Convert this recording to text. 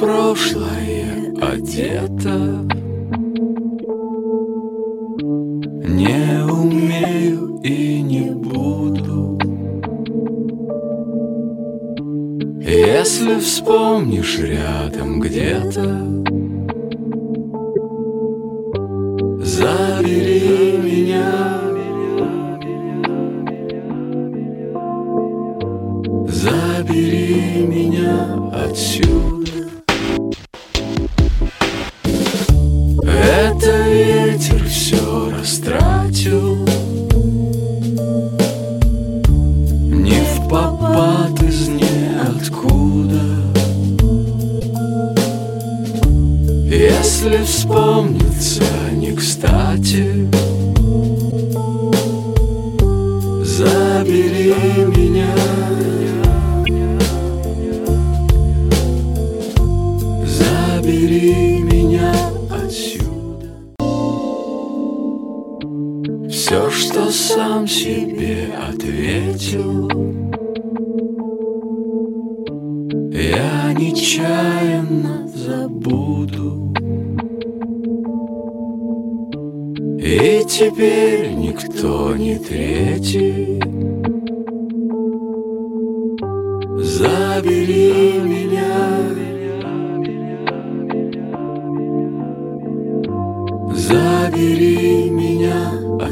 прошлое одето. Не умею и не буду. Если вспомнишь рядом где-то, забери меня, забери меня отсюда. Это ветер все растратил, не впопад из ниоткуда. Если вспомнится не кстати, забери меня, забери меня отсюда. Все, что сам себе ответил, я нечаянно забуду. И теперь никто не третий забери меня, забери меня